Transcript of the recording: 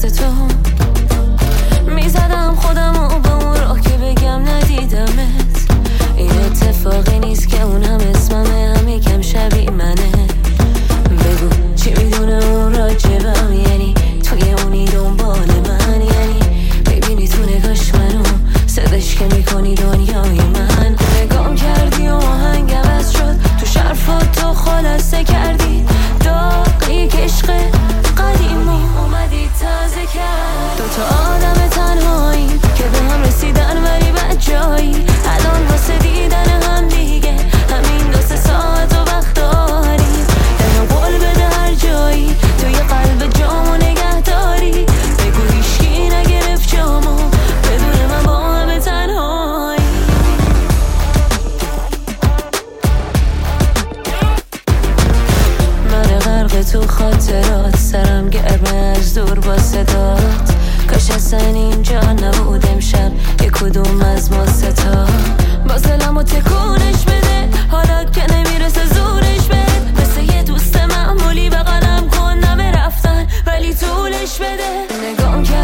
دست تو میزدم خودمو به اون راه که بگم ندیدمت. این اتفاقی نیست که اونم اسممه، هم یکم شبیه منه. بگو چی میدونه اون راجبم، یعنی توی اونی دنبال من، یعنی ببینی تو نگاش منو صداش که میکنی دنیای من. نگام کردی و آهنگ عوض شد، تو شرفات تو خلاصه کردی داغی که عشق قدیمی اومدی تازه کرد. دوتا آدم تنهایی که به هم رسیدن ولی بد جایی، الان واسه دیدن هم دیگه همین 2-3 ساعت و وقت داریم. دلم قول بده هر جایی توی قلب جامو نگه داری. بگو هیچکی نگرفت جامو بدون من با همه تنهایی. من غرق تو خاطرات، سرم گرمه از دور با صدات. کاش اصلا اینجا نبود امشب یک کدوم از ما ستا. باز دلمو تکونش بده حالا که نمیرسه زورش بده. مثل یه دوست معمولی بغلم کن، نمه رفتن ولی طولش بده. نگام کرد